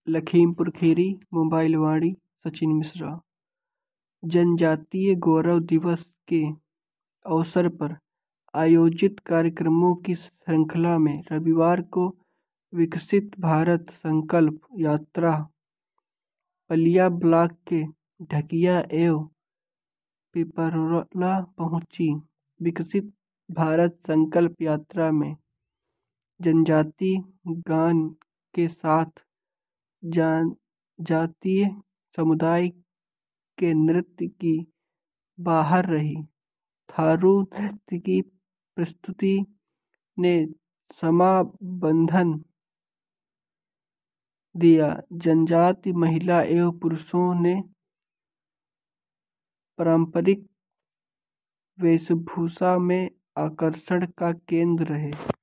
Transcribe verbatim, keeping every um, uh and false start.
Lakhimpur Kheri, mobile Vani, Sachin Mishra. जनजातीय गौरव दिवस के अवसर पर आयोजित कार्यक्रमों की श्रृंखला में रविवार को विकसित भारत संकल्प यात्रा पलिया ब्लॉक के ढकिया एवं पिपरौला पहुंची। विकसित भारत संकल्प यात्रा में जनजातीय गान के साथ जनजातीय समुदाय के नृत्य की बाहर रही। थारू नृत्य की प्रस्तुति ने समाबंधन दिया। जनजातीय महिला एवं पुरुषों ने पारंपरिक वेशभूषा में आकर्षण का केंद्र रहे।